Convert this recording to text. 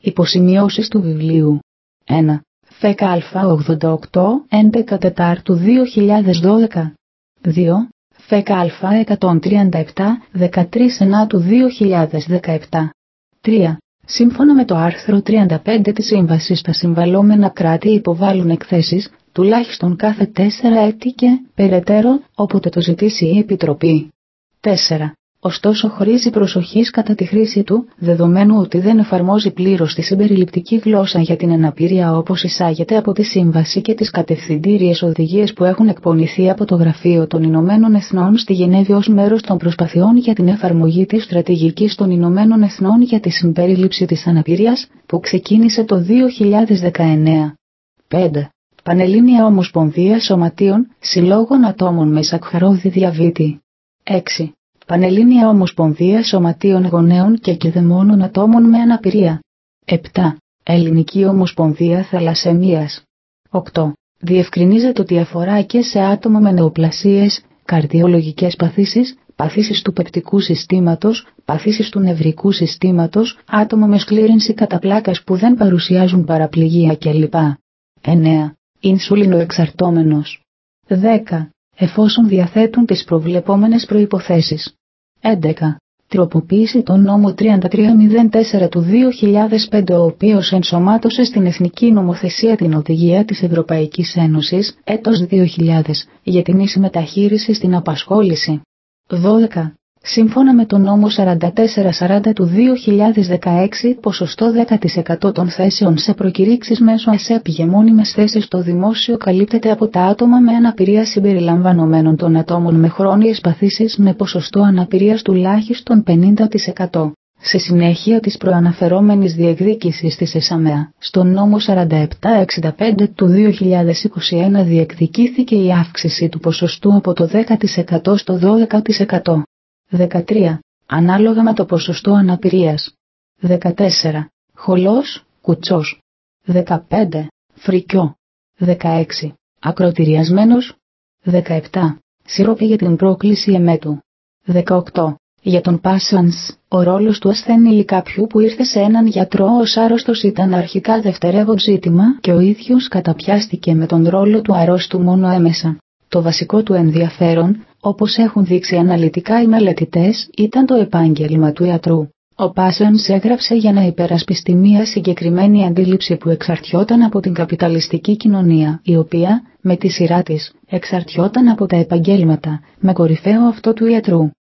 Υποσημειώσεις του βιβλίου. 1. ΦΚΑ 88-11 Τετάρτου 2012. 2. ΦΚΑ 137-13 Ενάτου 2017. 3. Σύμφωνα με το άρθρο 35 της Σύμβασης, τα συμβαλόμενα κράτη υποβάλλουν εκθέσεις, τουλάχιστον κάθε 4 έτη και, περαιτέρω, όποτε το ζητήσει η Επιτροπή. 4. Ωστόσο χρήζει προσοχής κατά τη χρήση του, δεδομένου ότι δεν εφαρμόζει πλήρως τη συμπεριληπτική γλώσσα για την αναπηρία όπως εισάγεται από τη Σύμβαση και τις κατευθυντήριες οδηγίες που έχουν εκπονηθεί από το Γραφείο των Ηνωμένων Εθνών στη Γενέβη ως μέρος των προσπαθειών για την εφαρμογή της στρατηγικής των Ηνωμένων Εθνών για τη συμπερίληψη της αναπηρίας, που ξεκίνησε το 2019. 5. Πανελλήνια Ομοσπονδία Σωματείων, Συλλόγων Ατόμων με Σακχαρώδη Διαβήτη. 6. Πανελλήνια Ομοσπονδία Σωματείων Γονέων και Κηδεμόνων Ατόμων με Αναπηρία. 7. Ελληνική Ομοσπονδία Θαλασσαιμίας. 8. Διευκρινίζεται ότι αφορά και σε άτομα με νεοπλασίες, καρδιολογικές παθήσεις, παθήσεις του πεπτικού συστήματος, παθήσεις του νευρικού συστήματος, άτομα με σκλήρυνση κατά πλάκας που δεν παρουσιάζουν παραπληγία κλπ. 9. Ινσουλινοεξαρτώμενος. 10. Εφόσον διαθέτουν τις προβλεπόμενες προϋποθέσεις. 11. Τροποποίηση των νόμου 3304 του 2005, ο οποίος ενσωμάτωσε στην εθνική νομοθεσία την οδηγία της Ευρωπαϊκής Ένωσης, έτος 2000, για την ίση μεταχείριση στην απασχόληση. 12. Σύμφωνα με τον νόμο 4440 του 2016, ποσοστό 10% των θέσεων σε προκηρύξεις μέσω ΑΣΕΠ για μόνιμες θέσεις στο δημόσιο καλύπτεται από τα άτομα με αναπηρία συμπεριλαμβανομένων των ατόμων με χρόνιες παθήσεις με ποσοστό αναπηρίας τουλάχιστον 50%. Σε συνέχεια της προαναφερόμενης διεκδίκησης της ΕΣΑΜΕΑ, στον νόμο 4765 του 2021 διεκδικήθηκε η αύξηση του ποσοστού από το 10% στο 12%. 13. Ανάλογα με το ποσοστό αναπηρίας. 14. Χολός, κουτσός. 15. Φρικιό. 16. Ακροτηριασμένος. 17. Σιρόπι για την πρόκληση εμέτου. 18. Για τον patience, ο ρόλος του ασθενή ή κάποιου που ήρθε σε έναν γιατρό ως άρρωστος ήταν αρχικά δευτερεύον ζήτημα και ο ίδιος καταπιάστηκε με τον ρόλο του αρρώστου μόνο έμεσα. Το βασικό του ενδιαφέρον, όπως έχουν δείξει αναλυτικά οι μελετητές, ήταν το επάγγελμα του ιατρού. Ο Πάσενς έγραψε για να υπερασπιστεί μια συγκεκριμένη αντίληψη που εξαρτιόταν από την καπιταλιστική κοινωνία, η οποία, με τη σειρά της, εξαρτιόταν από τα επαγγέλματα, με κορυφαίο αυτό του ιατρού.